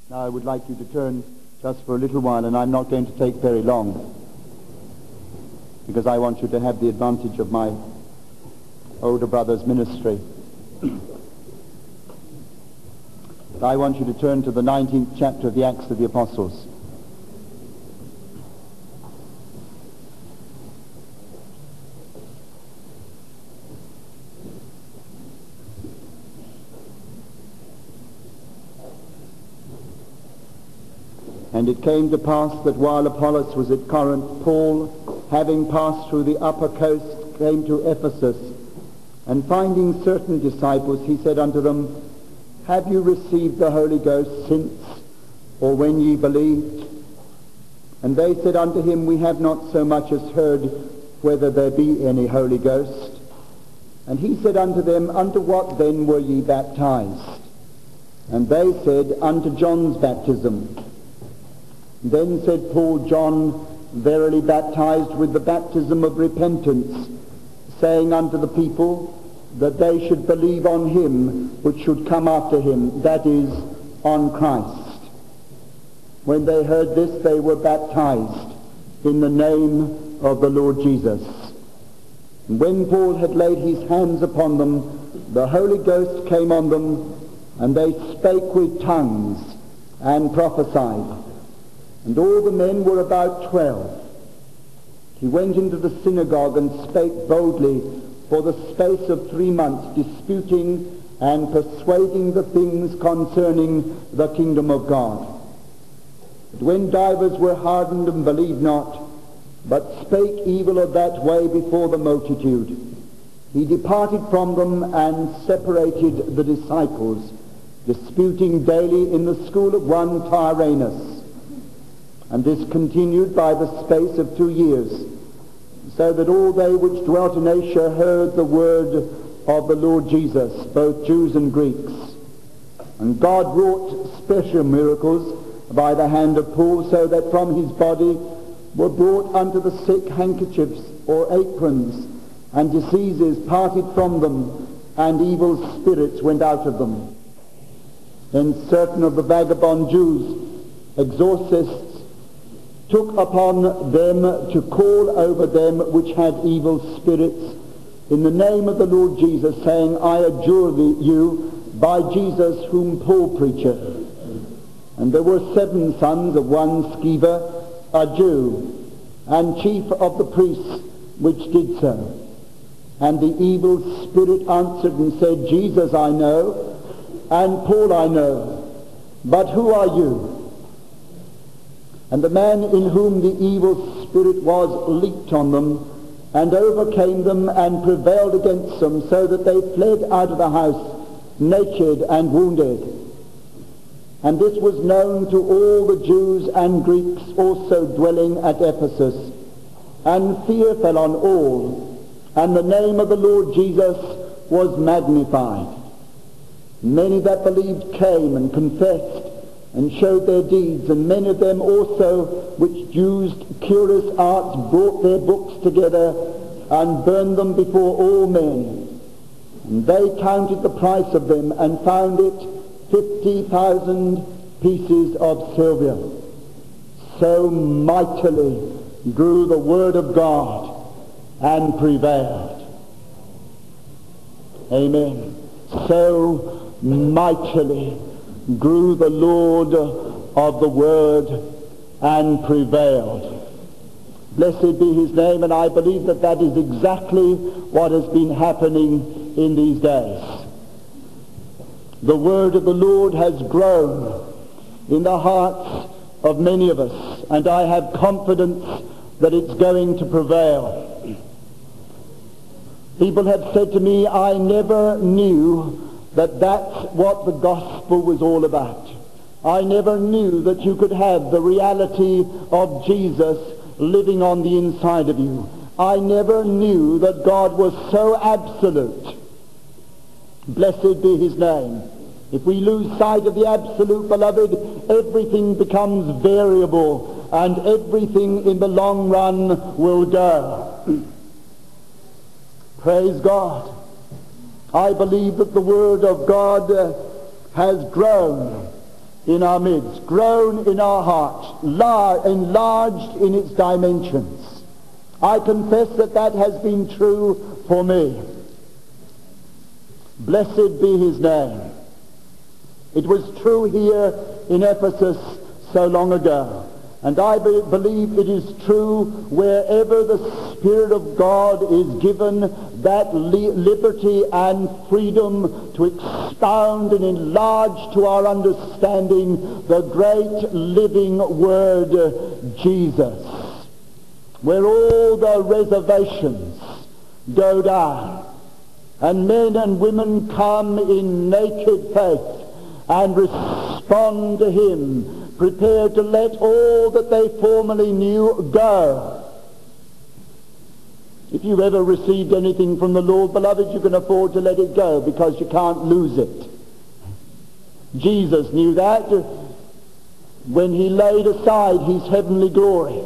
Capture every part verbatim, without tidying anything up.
Now I would like you to turn just for a little while, and I'm not going to take very long, because I want you to have the advantage of my older brother's ministry. I want you to turn to the nineteenth chapter of the Acts of the Apostles. And it came to pass that while Apollos was at Corinth, Paul, having passed through the upper coast, came to Ephesus, and finding certain disciples, he said unto them, Have you received the Holy Ghost since, or when ye believed? And they said unto him, We have not so much as heard whether there be any Holy Ghost. And he said unto them, Unto what then were ye baptized? And they said, Unto John's baptism. Then said Paul, John verily baptized with the baptism of repentance, saying unto the people that they should believe on him which should come after him, that is, on Christ. When they heard this, they were baptized in the name of the Lord Jesus. And when Paul had laid his hands upon them, the Holy Ghost came on them, and they spake with tongues and prophesied. And all the men were about twelve. He went into the synagogue and spake boldly for the space of three months, disputing and persuading the things concerning the kingdom of God. But when divers were hardened and believed not, but spake evil of that way before the multitude, he departed from them and separated the disciples, disputing daily in the school of one Tyrannus. And this continued by the space of two years, so that all they which dwelt in Asia heard the word of the Lord Jesus, both Jews and Greeks. And God wrought special miracles by the hand of Paul, so that from his body were brought unto the sick handkerchiefs or aprons, and diseases parted from them, and evil spirits went out of them. Then certain of the vagabond Jews, exorcists, took upon them to call over them which had evil spirits in the name of the Lord Jesus, saying, I adjure thee, you by Jesus whom Paul preacheth. And there were seven sons of one Sceva, a Jew, and chief of the priests which did so. And the evil spirit answered and said, Jesus I know, and Paul I know, but who are you? And the man in whom the evil spirit was leaped on them, and overcame them, and prevailed against them, so that they fled out of the house, naked and wounded. And this was known to all the Jews and Greeks also dwelling at Ephesus. And fear fell on all, and the name of the Lord Jesus was magnified. Many that believed came and confessed, and showed their deeds, and many of them also which used curious arts brought their books together and burned them before all men. And they counted the price of them, and found it fifty thousand pieces of silver. So mightily grew the word of God and prevailed. Amen. So mightily grew the Lord of the word and prevailed. Blessed be his name, and I believe that that is exactly what has been happening in these days. The word of the Lord has grown in the hearts of many of us, and I have confidence that it's going to prevail. People have said to me, I never knew that that's what the gospel was all about. I never knew that you could have the reality of Jesus living on the inside of you. I never knew that God was so absolute. Blessed be his name. If we lose sight of the absolute, beloved, everything becomes variable, and everything in the long run will go. Praise God. I believe that the Word of God uh, has grown in our midst, grown in our heart, lar- enlarged in its dimensions. I confess that that has been true for me. Blessed be his name. It was true here in Ephesus so long ago. And I be- believe it is true wherever the Spirit of God is given that li- liberty and freedom to expound and enlarge to our understanding the great living Word, Jesus. Where all the reservations go down and men and women come in naked faith and respond to him, prepared to let all that they formerly knew go. If you've ever received anything from the Lord, beloved, you can afford to let it go because you can't lose it. Jesus knew that when he laid aside his heavenly glory.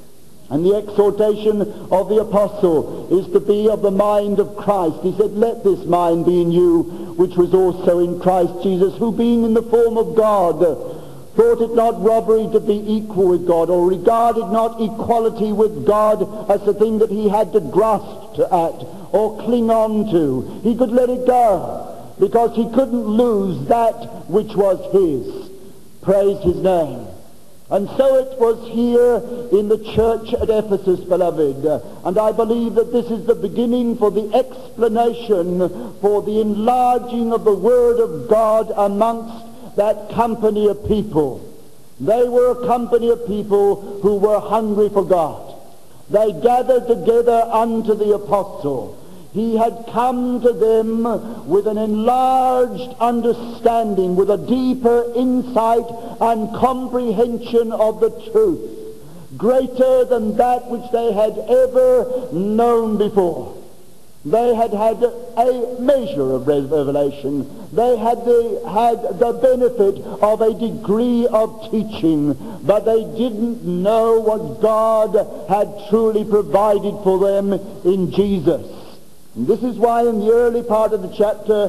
And the exhortation of the apostle is to be of the mind of Christ. He said, let this mind be in you, which was also in Christ Jesus, who being in the form of God, thought it not robbery to be equal with God, or regarded not equality with God as a thing that he had to grasp to at, or cling on to. He could let it go, because he couldn't lose that which was his. Praise his name. And so it was here in the church at Ephesus, beloved. Uh, and I believe that this is the beginning for the explanation for the enlarging of the Word of God amongst that company of people. They were a company of people who were hungry for God. They gathered together unto the apostle. He had come to them with an enlarged understanding, with a deeper insight and comprehension of the truth, greater than that which they had ever known before. They had had a measure of revelation. They had the, had the benefit of a degree of teaching, but they didn't know what God had truly provided for them in Jesus. And this is why in the early part of the chapter,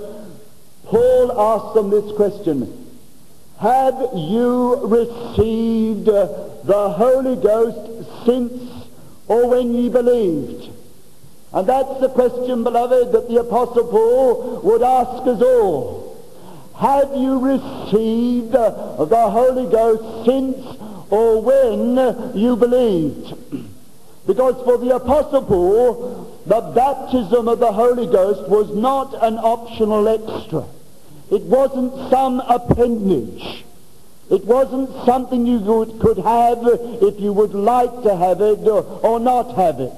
Paul asked them this question: have you received the Holy Ghost since or when ye believed? And that's the question, beloved, that the Apostle Paul would ask us all. Have you received the Holy Ghost since or when you believed? Because for the Apostle Paul, the baptism of the Holy Ghost was not an optional extra. It wasn't some appendage. It wasn't something you would, could have if you would like to have it or, or not have it.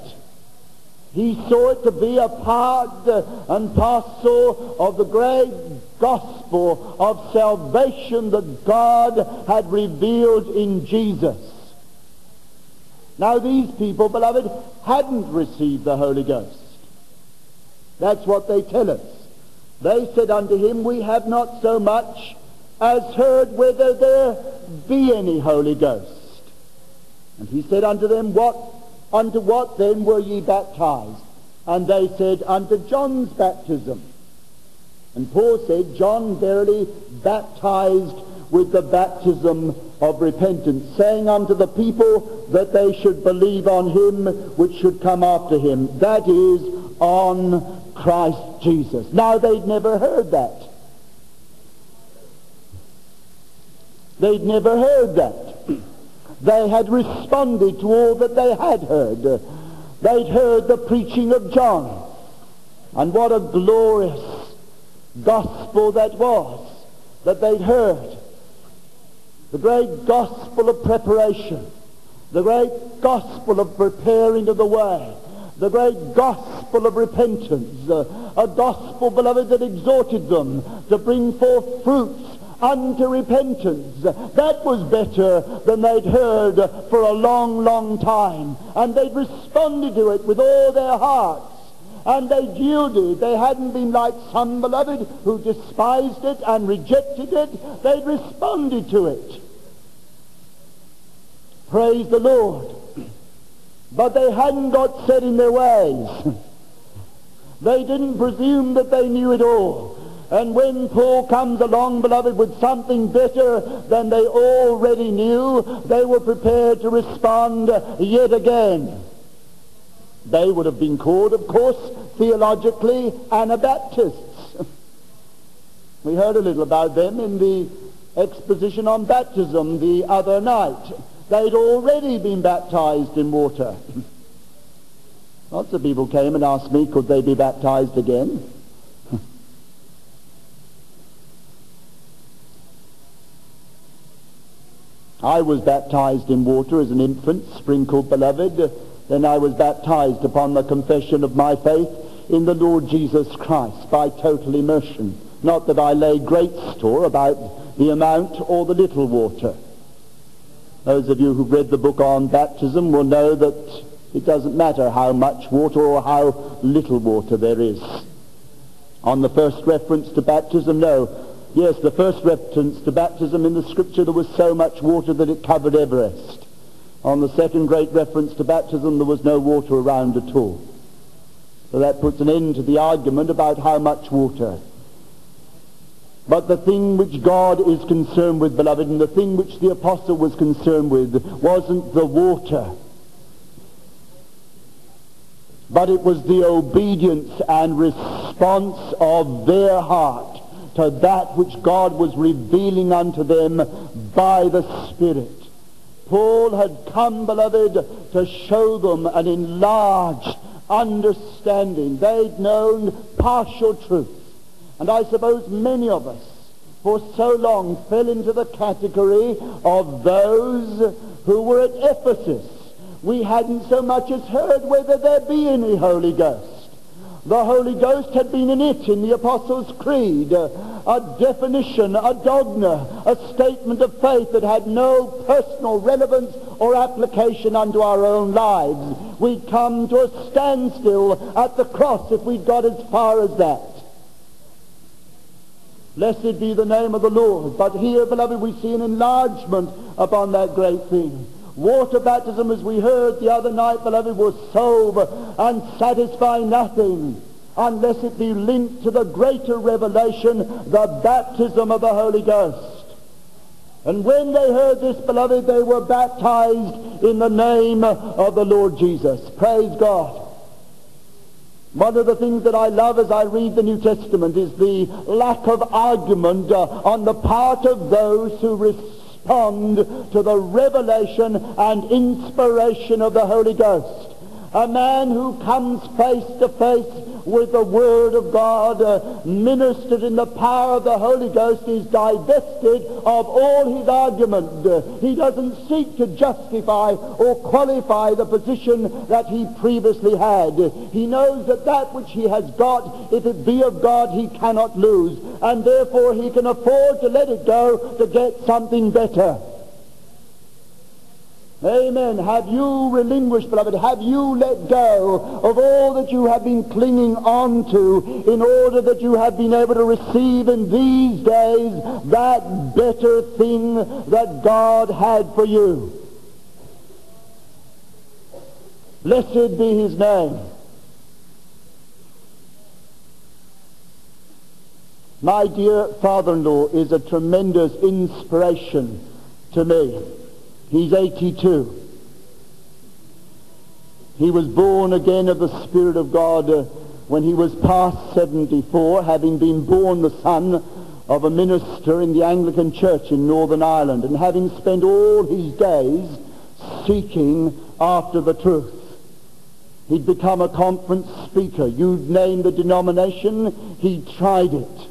He saw it to be a part and parcel of the great gospel of salvation that God had revealed in Jesus. Now these people, beloved, hadn't received the Holy Ghost. That's what they tell us. They said unto him, we have not so much as heard whether there be any Holy Ghost. And he said unto them, what, unto what then were ye baptized? And they said, unto John's baptism. And Paul said, John verily baptized with the baptism of repentance, saying unto the people that they should believe on him which should come after him, that is, on Christ Jesus. Now they'd never heard that. They'd never heard that. They had responded to all that they had heard. They'd heard the preaching of John. And what a glorious gospel that was that they'd heard. The great gospel of preparation, the great gospel of preparing of the way, the great gospel of repentance, uh, a gospel, beloved, that exhorted them to bring forth fruits unto repentance. That was better than they'd heard for a long, long time. And they'd responded to it with all their hearts. And they yielded. They hadn't been like some, beloved, who despised it and rejected it. They'd responded to it. Praise the Lord. But they hadn't got set in their ways. They didn't presume that they knew it all. And when Paul comes along, beloved, with something better than they already knew, they were prepared to respond yet again. They would have been called, of course, theologically Anabaptists. We heard a little about them in the exposition on baptism the other night. They'd already been baptized in water. Lots of people came and asked me, could they be baptized again? I was baptized in water as an infant, sprinkled, beloved. Then I was baptized upon the confession of my faith in the Lord Jesus Christ by total immersion. Not that I lay great store about the amount or the little water. Those of you who've read the book on baptism will know that it doesn't matter how much water or how little water there is. On the first reference to baptism, no. Yes, the first reference to baptism in the Scripture, there was so much water that it covered Everest. On the second great reference to baptism, there was no water around at all. So that puts an end to the argument about how much water. But the thing which God is concerned with, beloved, and the thing which the apostle was concerned with, wasn't the water, but it was the obedience and response of their heart to that which God was revealing unto them by the Spirit. Paul had come, beloved, to show them an enlarged understanding. They'd known partial truth. And I suppose many of us, for so long, fell into the category of those who were at Ephesus. We hadn't so much as heard whether there be any Holy Ghost. The Holy Ghost had been in it, in the Apostles' Creed, a definition, a dogma, a statement of faith that had no personal relevance or application unto our own lives. We'd come to a standstill at the cross if we'd got as far as that. Blessed be the name of the Lord. But here, beloved, we see an enlargement upon that great thing. Water baptism, as we heard the other night, beloved, will solve and satisfy nothing unless it be linked to the greater revelation, the baptism of the Holy Ghost. And when they heard this, beloved, they were baptized in the name of the Lord Jesus. Praise God. One of the things that I love as I read the New Testament is the lack of argument uh, on the part of those who respond to the revelation and inspiration of the Holy Ghost. A man who comes face to face with the Word of God, uh, ministered in the power of the Holy Ghost, is divested of all his argument. Uh, he doesn't seek to justify or qualify the position that he previously had. Uh, he knows that that which he has got, if it be of God, he cannot lose, and therefore he can afford to let it go to get something better. Amen. Have you relinquished, beloved? Have you let go of all that you have been clinging on to in order that you have been able to receive in these days that better thing that God had for you? Blessed be his name. My dear father-in-law is a tremendous inspiration to me. He's eighty-two. He was born again of the Spirit of God uh, when he was past seventy-four, having been born the son of a minister in the Anglican Church in Northern Ireland, and having spent all his days seeking after the truth. He'd become a conference speaker. You'd name the denomination, he tried it.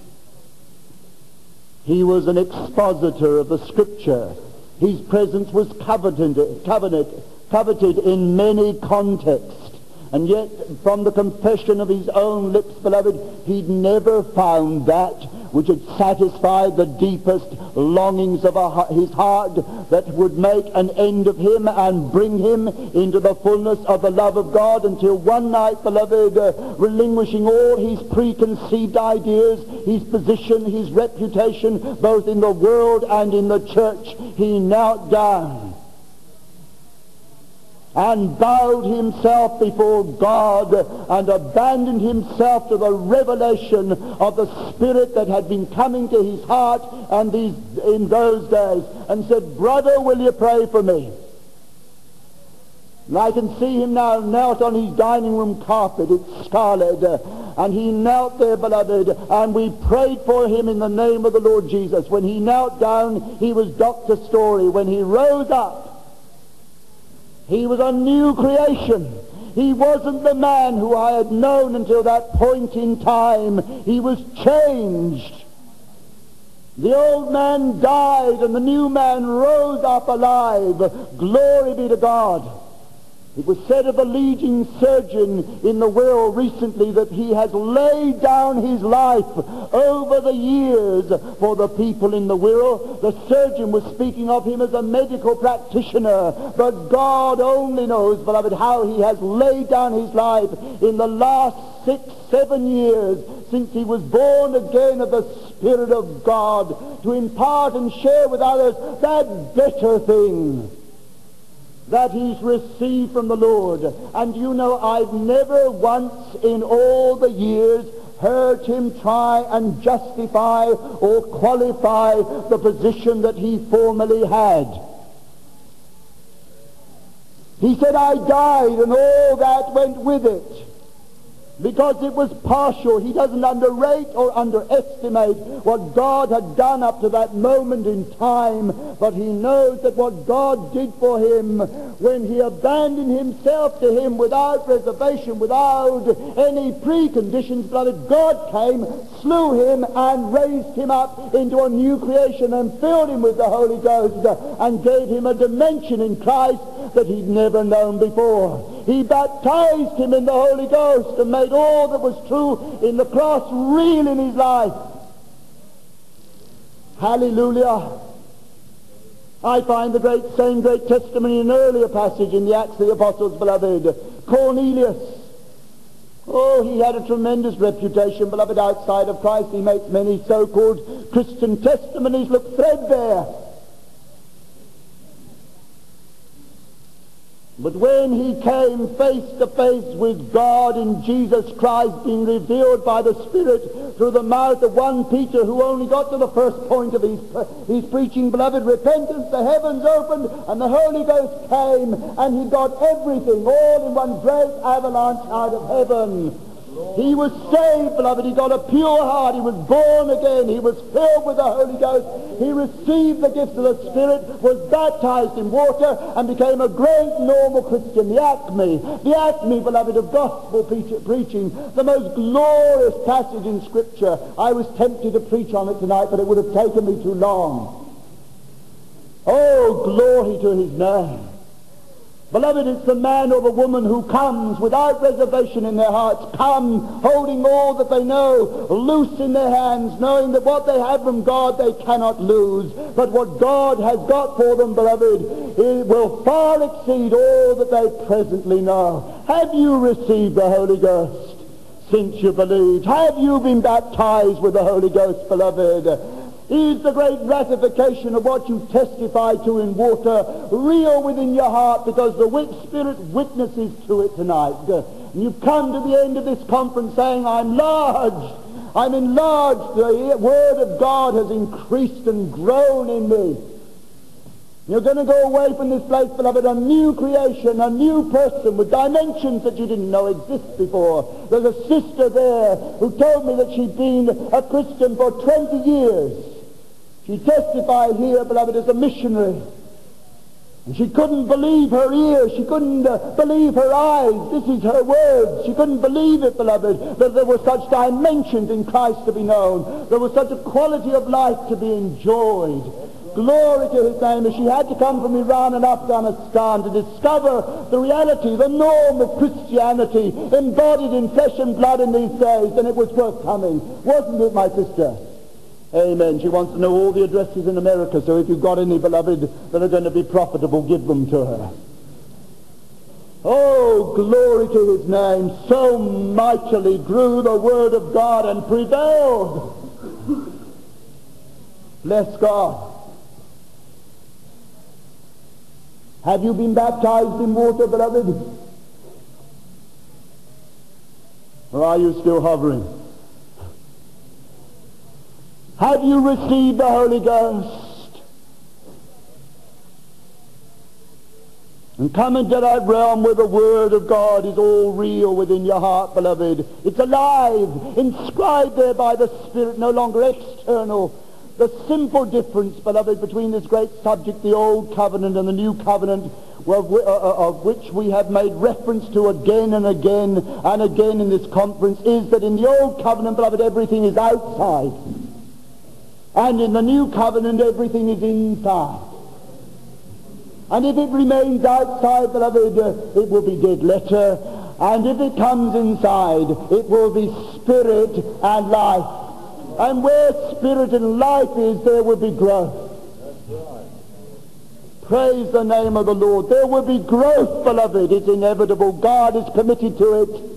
He was an expositor of the Scripture. His presence was coveted, coveted, coveted in many contexts. And yet, from the confession of his own lips, beloved, he'd never found that which had satisfied the deepest longings of his heart, that would make an end of him and bring him into the fullness of the love of God, until one night, beloved, uh, relinquishing all his preconceived ideas, his position, his reputation, both in the world and in the church, he knelt down and bowed himself before God and abandoned himself to the revelation of the Spirit that had been coming to his heart and these, in those days, and said, "Brother, will you pray for me?" And I can see him now knelt on his dining room carpet. It's scarlet. Uh, and he knelt there, beloved, and we prayed for him in the name of the Lord Jesus. When he knelt down, he was Doctor Story. When he rose up, he was a new creation. He wasn't the man who I had known until that point in time. He was changed. The old man died and the new man rose up alive. Glory be to God. It was said of a leading surgeon in the Wirral recently that he has laid down his life over the years for the people in the Wirral. The surgeon was speaking of him as a medical practitioner, but God only knows, beloved, how he has laid down his life in the last six, seven years since he was born again of the Spirit of God to impart and share with others that better thing that he's received from the Lord. And you know, I've never once in all the years heard him try and justify or qualify the position that he formerly had. He said, "I died and all that went with it," because it was partial. He doesn't underrate or underestimate what God had done up to that moment in time, but he knows that what God did for him when he abandoned himself to him without reservation, without any preconditions, beloved, God came, slew him, and raised him up into a new creation and filled him with the Holy Ghost and gave him a dimension in Christ that he'd never known before. He baptized him in the Holy Ghost and made all that was true in the cross real in his life. Hallelujah. I find the great same great testimony in an earlier passage in the Acts of the Apostles, beloved. Cornelius. Oh, he had a tremendous reputation, beloved, outside of Christ. He makes many so-called Christian testimonies look threadbare. But when he came face to face with God in Jesus Christ, being revealed by the Spirit through the mouth of one Peter, who only got to the first point of his, his preaching, beloved, repentance, the heavens opened and the Holy Ghost came, and he got everything all in one great avalanche out of heaven. He was saved, beloved. He got a pure heart. He was born again. He was filled with the Holy Ghost. He received the gift of the Spirit, was baptized in water, and became a great normal Christian. The acme, the acme, beloved, of gospel preach- preaching, the most glorious passage in Scripture. I was tempted to preach on it tonight, but it would have taken me too long. Oh, glory to his name. Beloved, it's the man or the woman who comes without reservation in their hearts, come holding all that they know loose in their hands, knowing that what they have from God they cannot lose. But what God has got for them, beloved, it will far exceed all that they presently know. Have you received the Holy Ghost since you believed? Have you been baptized with the Holy Ghost, beloved? Is the great ratification of what you testify to in water real within your heart, because the wit- Spirit witnesses to it tonight? And you've come to the end of this conference saying, I'm large, I'm enlarged, the Word of God has increased and grown in me. You're going to go away from this place, beloved, a new creation, a new person with dimensions that you didn't know exist before. There's a sister there who told me that she'd been a Christian for twenty years. She testified here, beloved, as a missionary. And she couldn't believe her ears. She couldn't uh, believe her eyes. This is her words. She couldn't believe it, beloved, that there were such dimensions in Christ to be known. There was such a quality of life to be enjoyed. Glory to his name. And she had to come from Iran and Afghanistan to discover the reality, the norm of Christianity embodied in flesh and blood in these days. And it was worth coming. Wasn't it, my sister? Amen. She wants to know all the addresses in America, so if you've got any, beloved, that are going to be profitable, give them to her. Oh, glory to his name. So mightily grew the Word of God and prevailed. Bless God. Have you been baptized in water, beloved? Or are you still hovering? Have you received the Holy Ghost? And come into that realm where the Word of God is all real within your heart, beloved. It's alive, inscribed there by the Spirit, no longer external. The simple difference, beloved, between this great subject, the Old Covenant and the New Covenant, of, uh, of which we have made reference to again and again and again in this conference, is that in the Old Covenant, beloved, everything is outside. And in the New Covenant, everything is inside. And if it remains outside, beloved, uh, it will be dead letter. And if it comes inside, it will be spirit and life. And where spirit and life is, there will be growth. That's right. Praise the name of the Lord. There will be growth, beloved. It's inevitable. God is committed to it.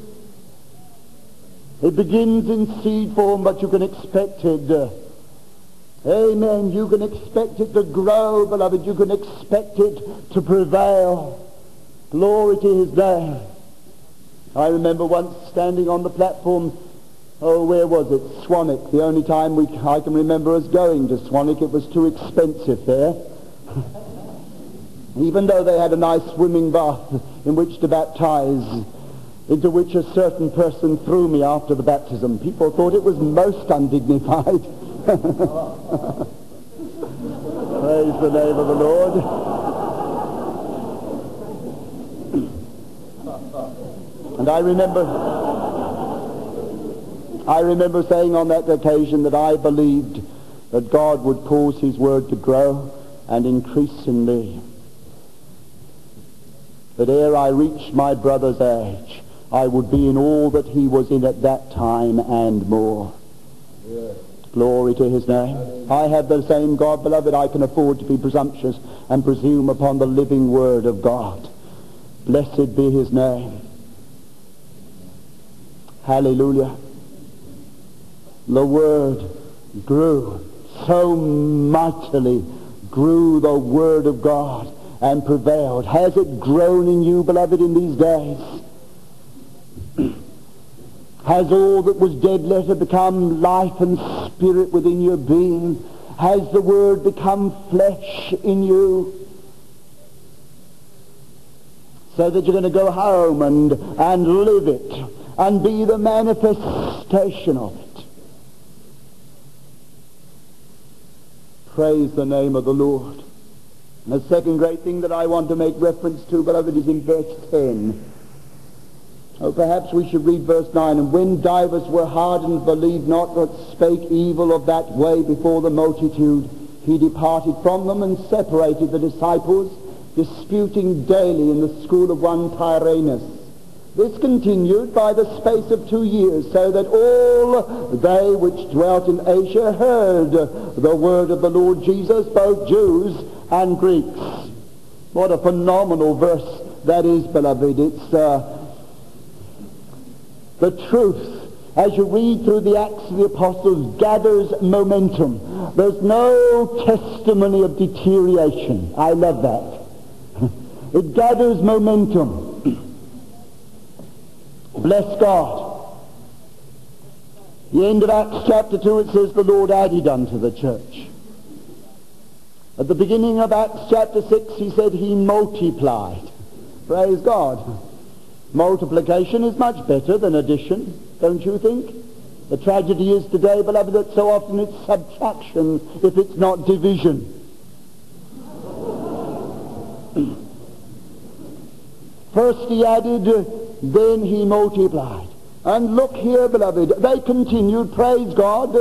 It begins in seed form, but you can expect it. Uh, Amen. You can expect it to grow, beloved. You can expect it to prevail. Glory to his name. I remember once standing on the platform, oh, where was it? Swanwick. The only time we, I can remember us going to Swanwick, it was too expensive there. Even though they had a nice swimming bath in which to baptize, into which a certain person threw me after the baptism. People thought it was most undignified. Praise the name of the Lord. And I remember I remember saying on that occasion that I believed that God would cause his word to grow and increase in me. That ere I reached my brother's age, I would be in all that he was in at that time and more. Yes. Glory to his name. I have the same God, beloved. I can afford to be presumptuous and presume upon the living word of God. Blessed be his name. Hallelujah. The word grew. So mightily grew the word of God and prevailed. Has it grown in you, beloved, in these days? Has all that was dead letter become life and spirit within your being? Has the word become flesh in you? So that you're going to go home and, and live it and be the manifestation of it. Praise the name of the Lord. And the second great thing that I want to make reference to, beloved, is in verse ten. Oh, perhaps we should read verse nine. And when divers were hardened, believed not, but spake evil of that way before the multitude, he departed from them and separated the disciples, disputing daily in the school of one Tyrannus. This continued by the space of two years, so that all they which dwelt in Asia heard the word of the Lord Jesus, both Jews and Greeks. What a phenomenal verse that is, beloved. It's uh, the truth, as you read through the Acts of the Apostles, gathers momentum. There's no testimony of deterioration. I love that. It gathers momentum. Bless God. The end of Acts chapter two, it says, the Lord added unto the church. At the beginning of Acts chapter six, he said he multiplied. Praise God. Multiplication is much better than addition, don't you think? The tragedy is today, beloved, that so often it's subtraction if it's not division. First he added, then he multiplied. And look here, beloved, they continued, praise God.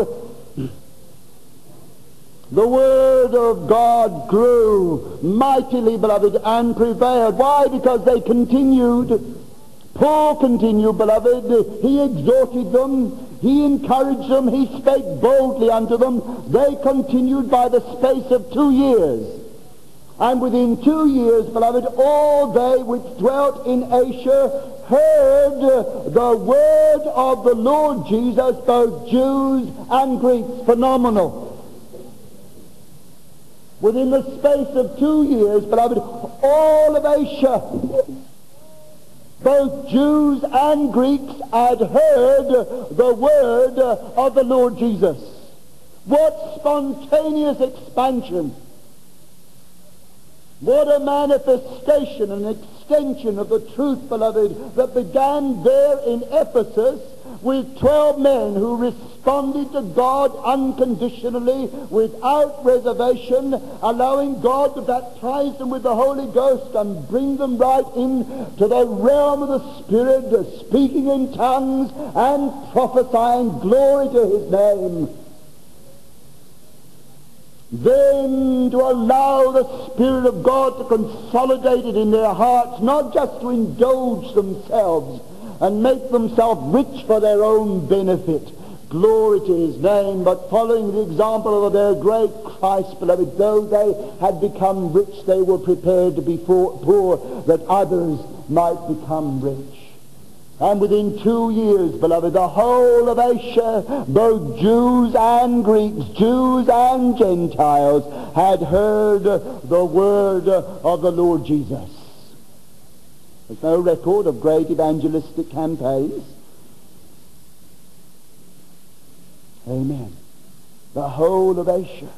The word of God grew mightily, beloved, and prevailed. Why? Because they continued. Paul continued, beloved. He exhorted them. He encouraged them. He spake boldly unto them. They continued by the space of two years. And within two years, beloved, all they which dwelt in Asia heard the word of the Lord Jesus, both Jews and Greeks. Phenomenal. Within the space of two years, beloved, all of Asia, both Jews and Greeks, had heard the word of the Lord Jesus. What spontaneous expansion! What a manifestation and extension of the truth, beloved, that began there in Ephesus with twelve men who responded to God unconditionally, without reservation, allowing God to baptize them with the Holy Ghost and bring them right into the realm of the Spirit, speaking in tongues and prophesying. Glory to His name. Then to allow the Spirit of God to consolidate it in their hearts, not just to indulge themselves and make themselves rich for their own benefit. Glory to His name. But following the example of their great Christ, beloved, though they had become rich, they were prepared to be poor that others might become rich. And within two years, beloved, the whole of Asia, both Jews and Greeks, Jews and Gentiles, had heard the word of the Lord Jesus. There's no record of great evangelistic campaigns. Amen. The whole of Asia.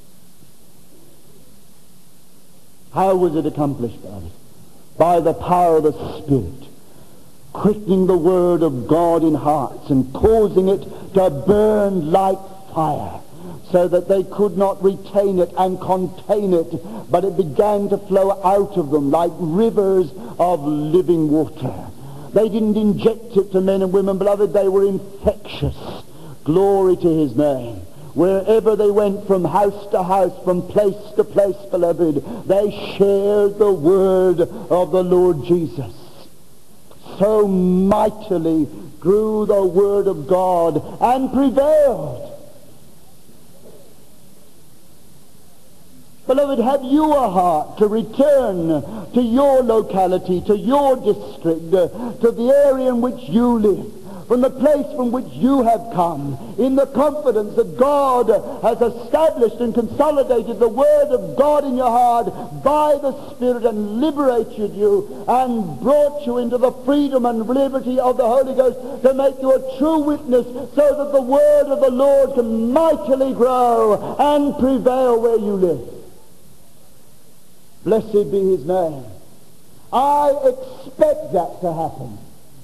How was it accomplished, beloved? By the power of the Spirit, quickening the word of God in hearts and causing it to burn like fire, so that they could not retain it and contain it, but it began to flow out of them like rivers of living water. They didn't inject it to men and women, beloved. They were infectious. Glory to His name. Wherever they went, from house to house, from place to place, beloved, they shared the word of the Lord Jesus. So mightily grew the word of God and prevailed. Beloved, have you a heart to return to your locality, to your district, uh, to the area in which you live, from the place from which you have come, in the confidence that God has established and consolidated the word of God in your heart by the Spirit and liberated you and brought you into the freedom and liberty of the Holy Ghost to make you a true witness, so that the word of the Lord can mightily grow and prevail where you live. Blessed be His name. I expect that to happen.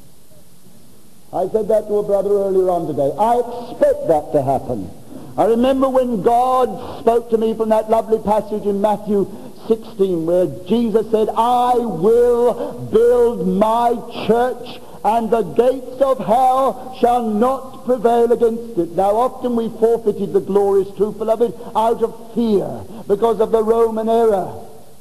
I said that to a brother earlier on today. I expect that to happen. I remember when God spoke to me from that lovely passage in Matthew sixteen, where Jesus said, I will build my church, and the gates of hell shall not prevail against it. Now, often we forfeited the glorious truth, beloved, out of fear because of the Roman era.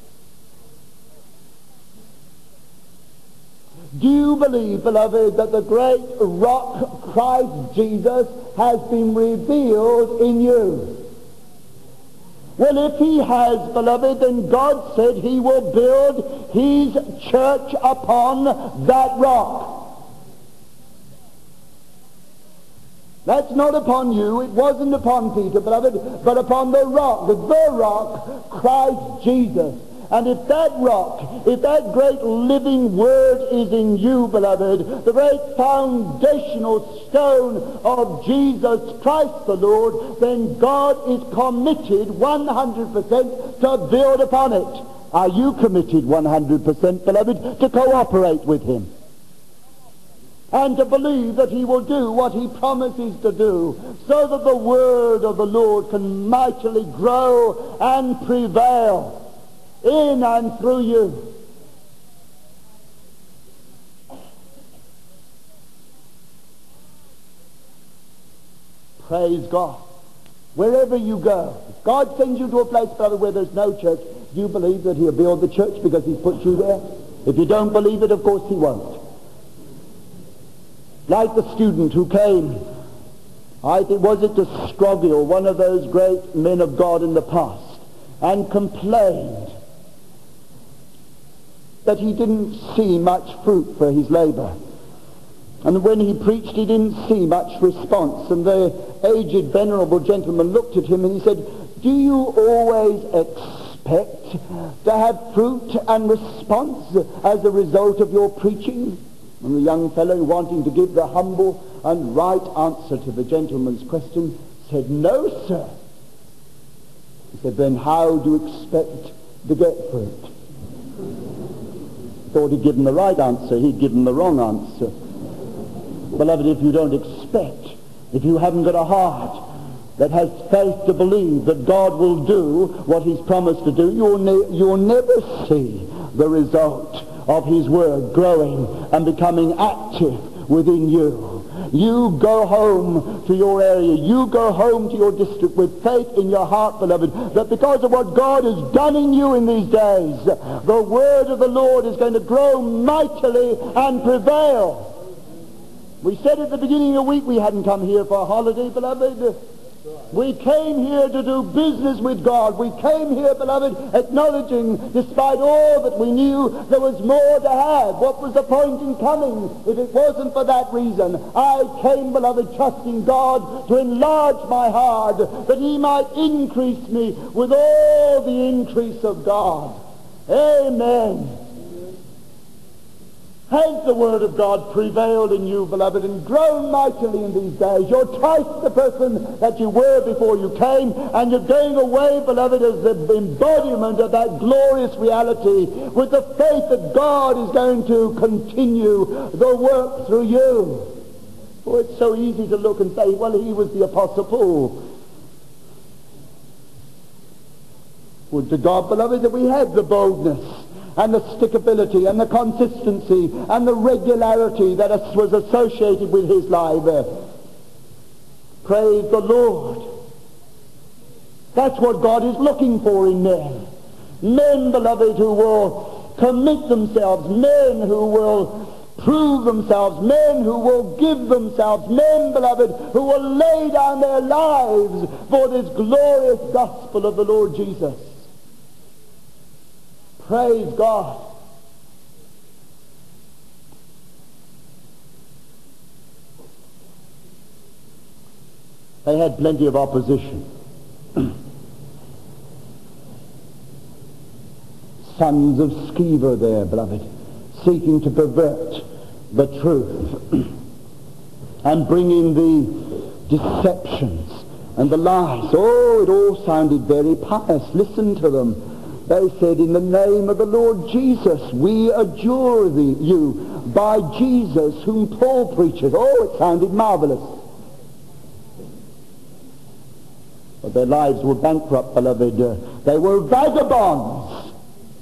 Do you believe, beloved, that the great rock, Christ Jesus, has been revealed in you? Well, if He has, beloved, then God said He will build His church upon that rock. That's not upon you. It wasn't upon Peter, beloved, but upon the rock, the rock, Christ Jesus. And if that rock, if that great living word is in you, beloved, the great foundational stone of Jesus Christ the Lord, then God is committed one hundred percent to build upon it. Are you committed one hundred percent, beloved, to cooperate with Him? And to believe that He will do what He promises to do, so that the word of the Lord can mightily grow and prevail in and through you. Praise God. Wherever you go, if God sends you to a place, brother, where there's no church, do you believe that He'll build the church because He's put you there? If you don't believe it, of course He won't. Like the student who came, I think, was it to Scroggill, one of those great men of God in the past, and complained that he didn't see much fruit for his labor. And when he preached, he didn't see much response. And the aged, venerable gentleman looked at him and he said, do you always expect to have fruit and response as a result of your preaching? And the young fellow, wanting to give the humble and right answer to the gentleman's question, said, "No, sir." He said, "Then how do you expect to get fruit?" Thought he'd given the right answer. He'd given the wrong answer. Beloved, if you don't expect, if you haven't got a heart that has faith to believe that God will do what he's promised to do, you'll, ne- you'll never see the result of his word growing and becoming active within you. You go home to your area, you go home to your district with faith in your heart, beloved, that because of what God has done in you in these days, the word of the Lord is going to grow mightily and prevail. We said at the beginning of the week we hadn't come here for a holiday, beloved. We came here to do business with God. We came here, beloved, acknowledging, despite all that we knew, there was more to have. What was the point in coming if it wasn't for that reason? I came, beloved, trusting God to enlarge my heart, that he might increase me with all the increase of God. Amen. Has the word of God prevailed in you, beloved, and grown mightily in these days? You're twice the person that you were before you came, and you're going away, beloved, as the embodiment of that glorious reality, with the faith that God is going to continue the work through you. Oh, it's so easy to look and say, well, he was the Apostle Paul. Would to God, beloved, that we had the boldness and the stickability and the consistency and the regularity that was associated with his life. Praise the Lord. That's what God is looking for in men. Men, beloved, who will commit themselves, men who will prove themselves, men who will give themselves, men, beloved, who will lay down their lives for this glorious gospel of the Lord Jesus. Praise God. They had plenty of opposition. Sons of Sceva there, beloved, seeking to pervert the truth and bring in the deceptions and the lies. Oh, it all sounded very pious. Listen to them. They said, in the name of the Lord Jesus, we adjure thee, you by Jesus whom Paul preaches. Oh, it sounded marvelous. But their lives were bankrupt, beloved. Uh, they were vagabonds.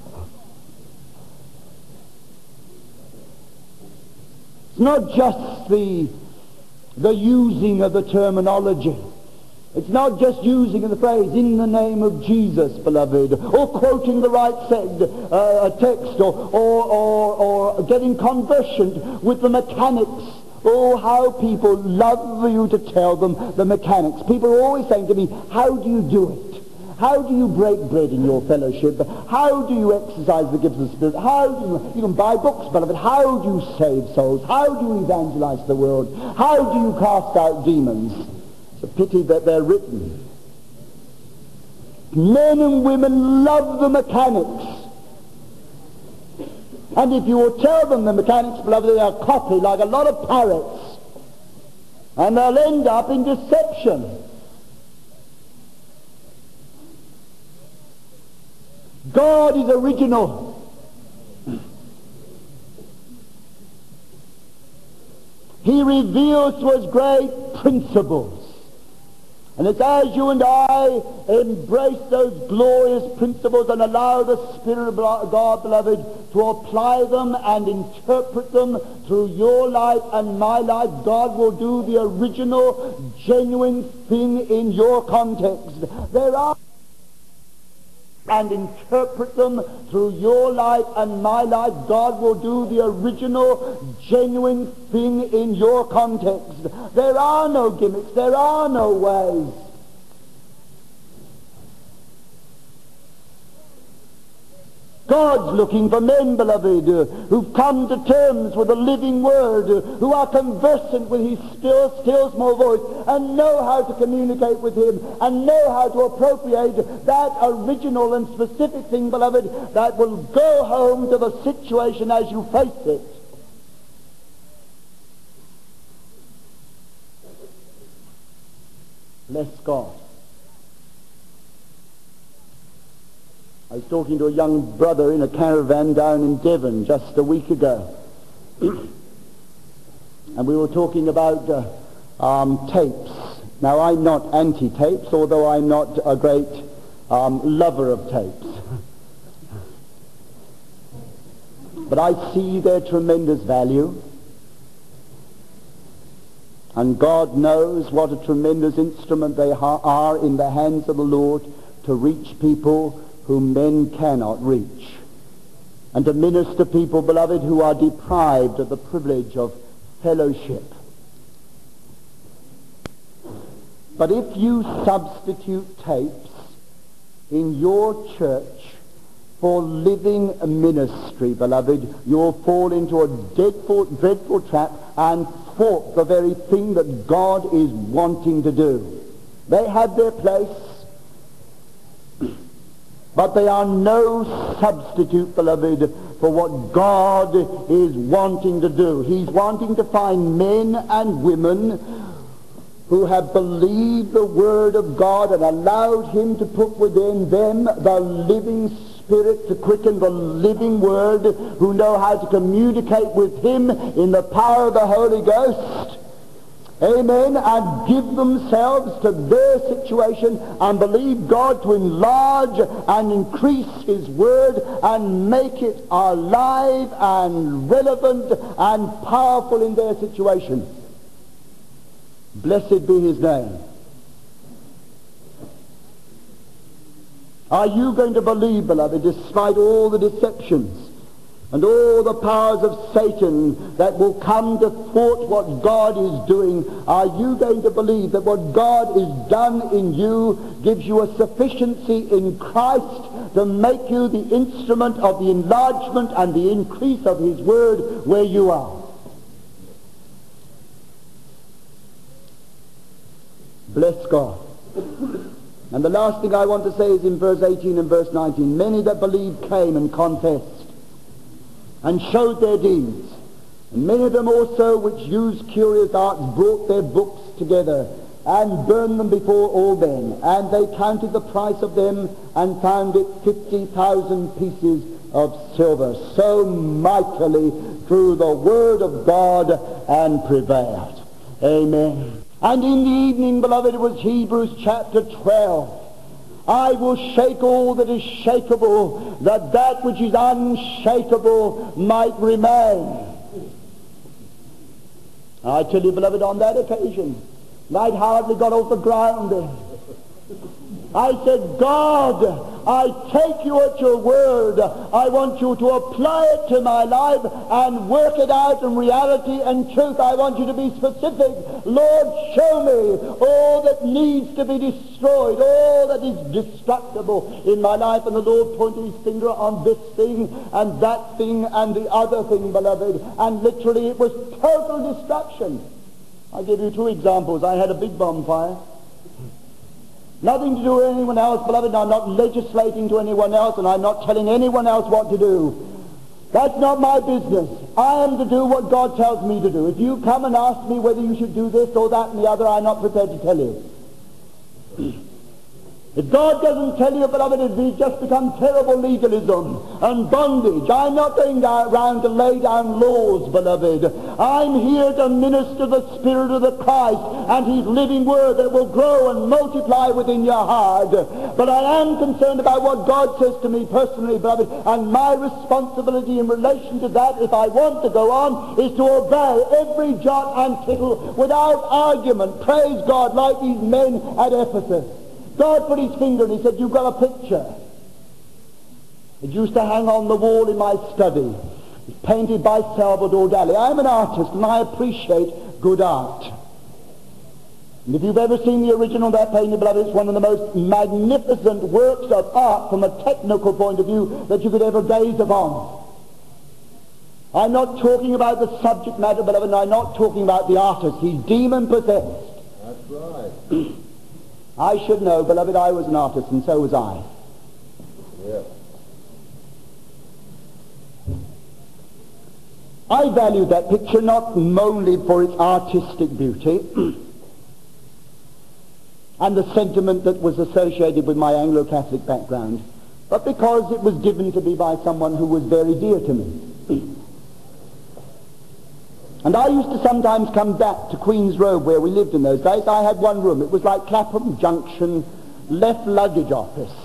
It's not just the, the using of the terminology. It's not just using the phrase, in the name of Jesus, beloved, or quoting the right seg, uh, text, or, or, or, or getting conversant with the mechanics. Oh, how people love you to tell them the mechanics. People are always saying to me, how do you do it? How do you break bread in your fellowship? How do you exercise the gifts of the Spirit? How do you, you can buy books, beloved. How do you save souls? How do you evangelize the world? How do you cast out demons? It's a pity that they're written. Men and women love the mechanics. And if you will tell them the mechanics, beloved, they are copied like a lot of parrots. And they'll end up in deception. God is original. He reveals to us great principles. And it's as you and I embrace those glorious principles and allow the Spirit of God, beloved, to apply them and interpret them through your life and my life, God will do the original, genuine thing in your context. There are and interpret them through your life and my life, God will do the original, genuine thing in your context. There are no gimmicks. There are no ways. God's looking for men, beloved, uh, who've come to terms with the living word, uh, who are conversant with his still, still small voice, and know how to communicate with him, and know how to appropriate that original and specific thing, beloved, that will go home to the situation as you face it. Bless God. I was talking to a young brother in a caravan down in Devon just a week ago. And we were talking about uh, um, tapes. Now, I'm not anti-tapes, although I'm not a great um, lover of tapes. But I see their tremendous value. And God knows what a tremendous instrument they ha- are in the hands of the Lord to reach people whom men cannot reach, and to minister people, beloved, who are deprived of the privilege of fellowship. But if you substitute tapes in your church for living ministry, beloved, you'll fall into a dreadful, dreadful trap and thwart the very thing that God is wanting to do. They have their place, but they are no substitute, beloved, for what God is wanting to do. He's wanting to find men and women who have believed the Word of God and allowed Him to put within them the living Spirit to quicken the living Word, who know how to communicate with Him in the power of the Holy Ghost. Amen. And give themselves to their situation and believe God to enlarge and increase His Word and make it alive and relevant and powerful in their situation. Blessed be His name. Are you going to believe, beloved, despite all the deceptions and all the powers of Satan that will come to thwart what God is doing, are you going to believe that what God has done in you gives you a sufficiency in Christ to make you the instrument of the enlargement and the increase of His Word where you are? Bless God. And the last thing I want to say is in verse eighteen and verse nineteen. Many that believed came and confessed and showed their deeds. And many of them also which used curious arts brought their books together and burned them before all men. And they counted the price of them and found it fifty thousand pieces of silver. So mightily through the word of God and prevailed. Amen. And in the evening, beloved, it was Hebrews chapter twelve. I will shake all that is shakeable, that that which is unshakable might remain. I tell you, beloved, on that occasion, I'd hardly got off the ground. I said, God, I take you at your word. I want you to apply it to my life and work it out in reality and truth. I want you to be specific. Lord, show me all that needs to be destroyed, all that is destructible in my life. And the Lord pointed his finger on this thing and that thing and the other thing, beloved. And literally it was total destruction. I'll give you two examples. I had a big bonfire. Nothing to do with anyone else, beloved. I'm not legislating to anyone else, and I'm not telling anyone else what to do. That's not my business. I am to do what God tells me to do. If you come and ask me whether you should do this or that and the other, I'm not prepared to tell you. If God doesn't tell you, beloved, it will just become terrible legalism and bondage. I'm not going around to lay down laws, beloved. I'm here to minister the Spirit of the Christ and His living Word that will grow and multiply within your heart. But I am concerned about what God says to me personally, beloved, and my responsibility in relation to that, if I want to go on, is to obey every jot and tittle without argument. Praise God, like these men at Ephesus. God put his finger and he said, you've got a picture. It used to hang on the wall in my study. It's painted by Salvador Dali. I'm an artist and I appreciate good art. And if you've ever seen the original of that painting, beloved, it's one of the most magnificent works of art from a technical point of view that you could ever gaze upon. I'm not talking about the subject matter, beloved, and I'm not talking about the artist. He's demon-possessed. That's right. I should know, beloved, I was an artist, and so was I. Yeah. I valued that picture not only for its artistic beauty and the sentiment that was associated with my Anglo-Catholic background, but because it was given to me by someone who was very dear to me. And I used to sometimes come back to Queen's Road where we lived in those days. I had one room. It was like Clapham Junction left luggage office.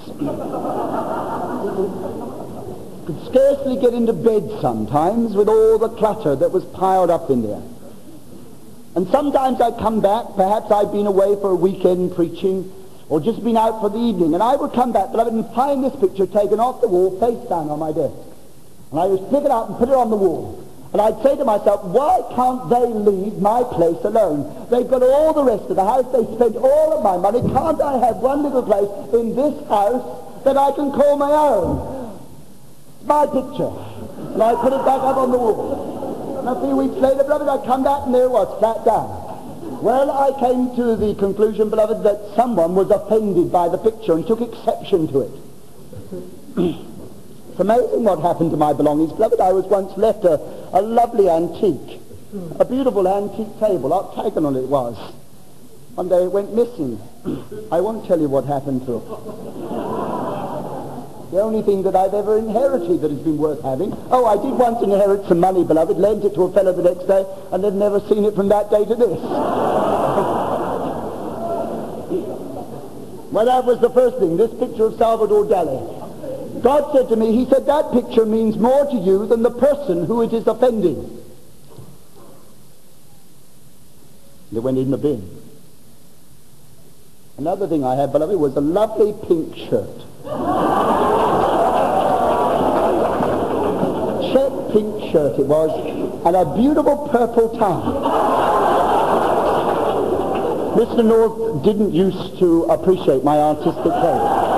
Could scarcely get into bed sometimes with all the clutter that was piled up in there. And sometimes I'd come back, perhaps I'd been away for a weekend preaching, or just been out for the evening, and I would come back, beloved, and find this picture taken off the wall, face down on my desk. And I would pick it up and put it on the wall. And I'd say to myself, why can't they leave my place alone? They've got all the rest of the house, they spent all of my money, can't I have one little place in this house that I can call my own? It's my picture. And I put it back up on the wall. And a few weeks later, beloved, I'd come back and there it was, flat down. Well, I came to the conclusion, beloved, that someone was offended by the picture and took exception to it. It's amazing what happened to my belongings, beloved. I was once left a, a lovely antique, a beautiful antique table, octagonal it was. One day it went missing. I won't tell you what happened to it. The only thing that I've ever inherited that has been worth having. Oh, I did once inherit some money, beloved, lent it to a fellow the next day, and they've never seen it from that day to this. Well, that was the first thing, this picture of Salvador Dali. God said to me, he said, that picture means more to you than the person who it is offending. They went in the bin. Another thing I had, beloved, was a lovely pink shirt. Check pink shirt it was, and a beautiful purple tie. Mister North didn't used to appreciate my artistic taste.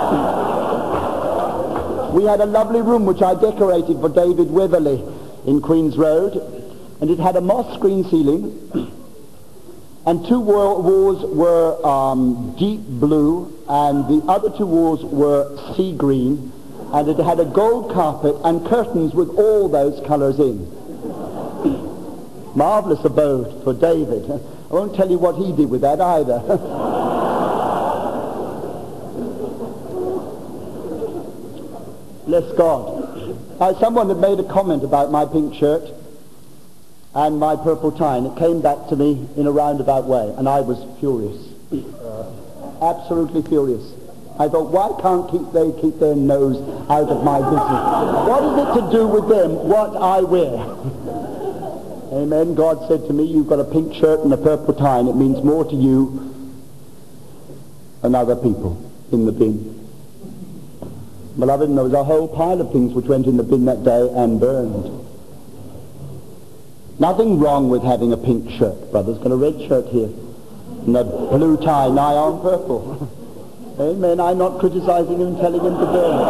We had a lovely room which I decorated for David Weatherly in Queen's Road, and it had a moss green ceiling, and two walls were um, deep blue, and the other two walls were sea green, and it had a gold carpet and curtains with all those colours in. Marvellous abode for David. I won't tell you what he did with that either. Bless God. Now, someone had made a comment about my pink shirt and my purple tie, and it came back to me in a roundabout way, and I was furious. Absolutely furious. I thought, why can't keep they keep their nose out of my business? What is it to do with them what I wear? Amen. God said to me, you've got a pink shirt and a purple tie, and it means more to you than other people in the bin. Beloved, and there was a whole pile of things which went in the bin that day and burned. Nothing wrong with having a pink shirt, brothers. Got a red shirt here and a blue tie nigh on purple. Amen. I'm not criticizing him and telling him to burn.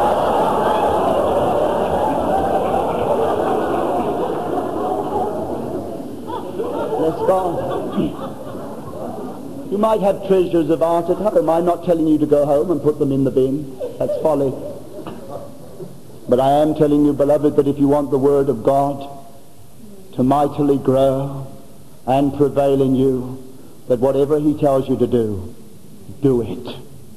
Bless God. You might have treasures of art at home. I'm not telling you to go home and put them in the bin. That's folly. But I am telling you, beloved, that if you want the Word of God to mightily grow and prevail in you, that whatever He tells you to do, do it.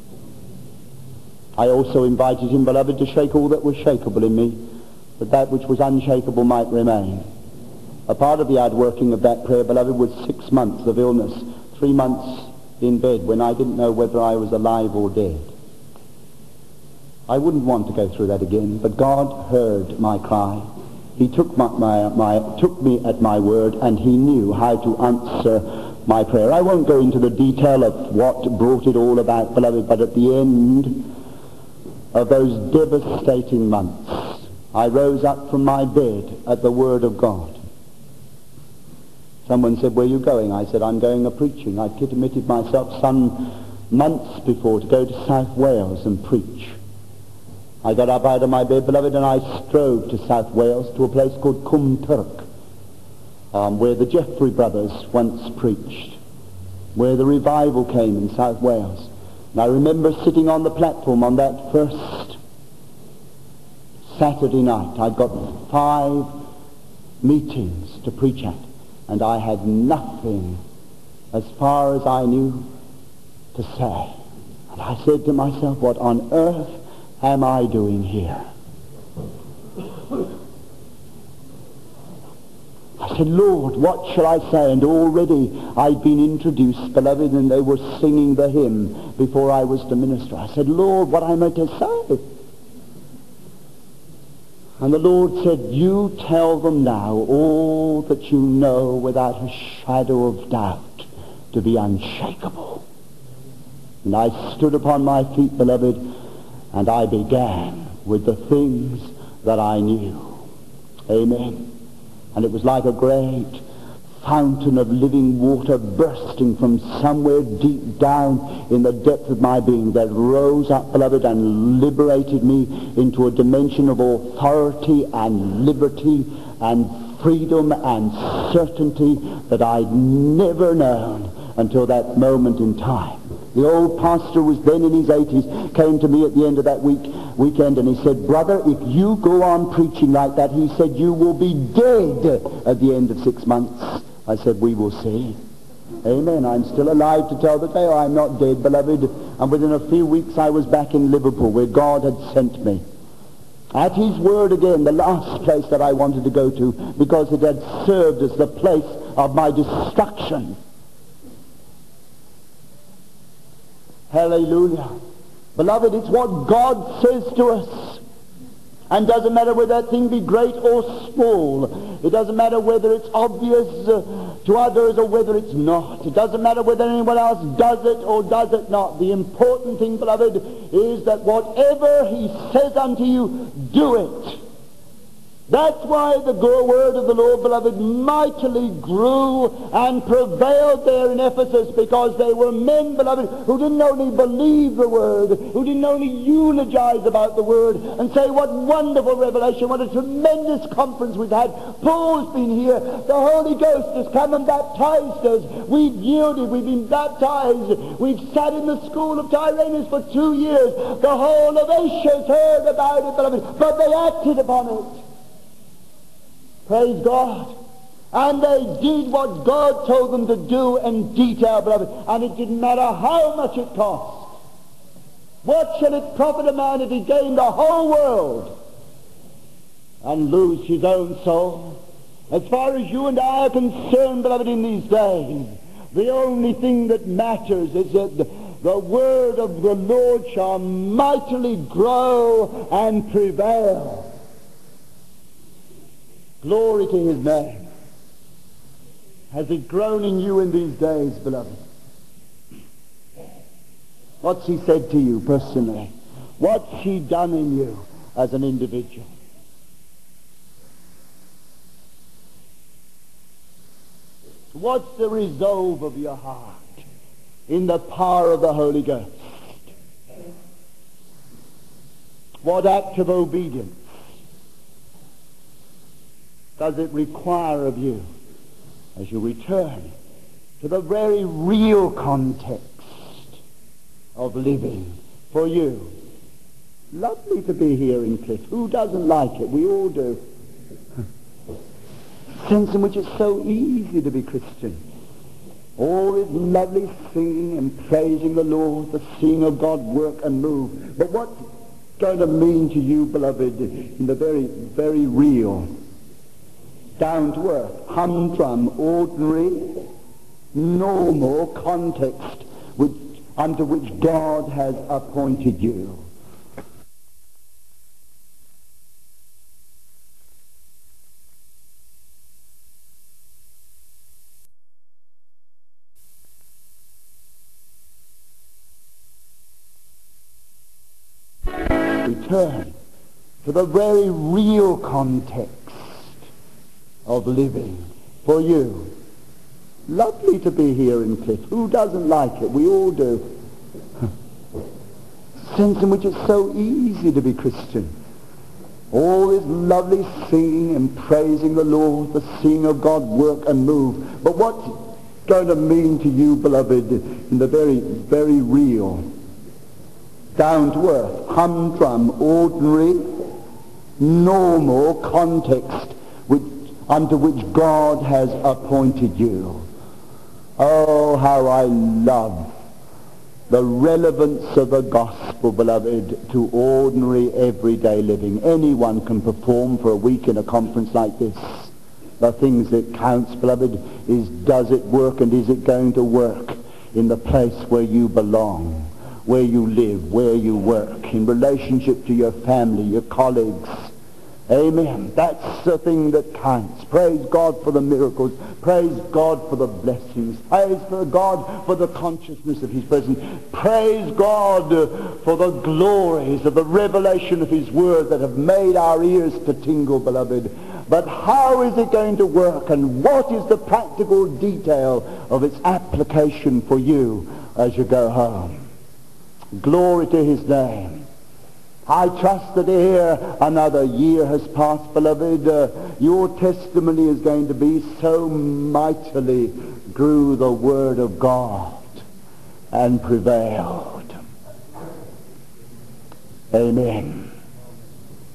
I also invited him, beloved, to shake all that was shakeable in me, that that which was unshakable might remain. A part of the outworking of that prayer, beloved, was six months of illness, three months in bed when I didn't know whether I was alive or dead. I wouldn't want to go through that again, but God heard my cry. He took my, my, my, took me at my word, and He knew how to answer my prayer. I won't go into the detail of what brought it all about, beloved, but at the end of those devastating months, I rose up from my bed at the Word of God. Someone said, "Where are you going?" I said, "I'm going a preaching." I committed myself some months before to go to South Wales and preach. I got up out of my bed, beloved, and I strode to South Wales, to a place called Cwm Turk, um, where the Jeffrey brothers once preached, where the revival came in South Wales. And I remember sitting on the platform on that first Saturday night. I'd got five meetings to preach at, and I had nothing, as far as I knew, to say. And I said to myself, what on earth am I doing here? I said, Lord, what shall I say? And already I'd been introduced, beloved, and they were singing the hymn before I was to minister. I said, Lord, what am I to say? And the Lord said, you tell them now all that you know without a shadow of doubt, to be unshakable. And I stood upon my feet, beloved, and I began with the things that I knew. Amen. And it was like a great fountain of living water bursting from somewhere deep down in the depth of my being that rose up, beloved, and liberated me into a dimension of authority and liberty and freedom and certainty that I'd never known until that moment in time. The old pastor was then in his eighties, came to me at the end of that week weekend, and he said, brother, if you go on preaching like that, he said, you will be dead at the end of six months. I said, we will see. Amen. I'm still alive to tell the tale. I'm not dead, beloved. And within a few weeks I was back in Liverpool, where God had sent me. At his word again, the last place that I wanted to go to, because it had served as the place of my destruction. Hallelujah. Beloved, it's what God says to us. And doesn't matter whether that thing be great or small. It doesn't matter whether it's obvious uh, to others or whether it's not. It doesn't matter whether anyone else does it or does it not. The important thing, beloved, is that whatever he says unto you, do it. That's why the word of the Lord, beloved, mightily grew and prevailed there in Ephesus, because they were men, beloved, who didn't only believe the word, who didn't only eulogize about the word and say what wonderful revelation, what a tremendous conference we've had. Paul's been here. The Holy Ghost has come and baptized us. We've yielded. We've been baptized. We've sat in the school of Tyrannus for two years. The whole of Asia's heard about it, beloved, but they acted upon it. Praise God. And they did what God told them to do in detail, beloved. And it didn't matter how much it cost. What shall it profit a man if he gain the whole world and lose his own soul? As far as you and I are concerned, beloved, in these days, the only thing that matters is that the, the word of the Lord shall mightily grow and prevail. Glory to his name. Has it grown in you in these days, beloved? What's he said to you personally? What's he done in you as an individual? What's the resolve of your heart in the power of the Holy Ghost? What act of obedience does it require of you as you return to the very real context of living for you? Lovely to be here in Cliff. Who doesn't like it? We all do. Sense in which it's so easy to be Christian. All this lovely singing and praising the Lord, the seeing of God work and move. But what's going to mean to you, beloved, in the very, very real, down to earth, humdrum, ordinary, normal context which, unto which God has appointed you? Return to the very real context of living for you. Lovely to be here in Cliff. Who doesn't like it? We all do. Sense in which it's so easy to be Christian. All this lovely singing and praising the Lord, the seeing of God work and move. But what's it going to mean to you, beloved, in the very, very real, down to earth, humdrum, ordinary, normal context which, unto which God has appointed you? Oh, how I love the relevance of the gospel, beloved, to ordinary, everyday living. Anyone can perform for a week in a conference like this. The things that counts, beloved, is does it work, and is it going to work in the place where you belong, where you live, where you work, in relationship to your family, your colleagues. Amen. That's the thing that counts. Praise God for the miracles. Praise God for the blessings. Praise for God for the consciousness of his presence. Praise God for the glories of the revelation of his word that have made our ears to tingle, beloved. But how is it going to work, and what is the practical detail of its application for you as you go home? Glory to his name. I trust that ere another year has passed, beloved, uh, your testimony is going to be so mightily grew the word of God and prevailed. Amen.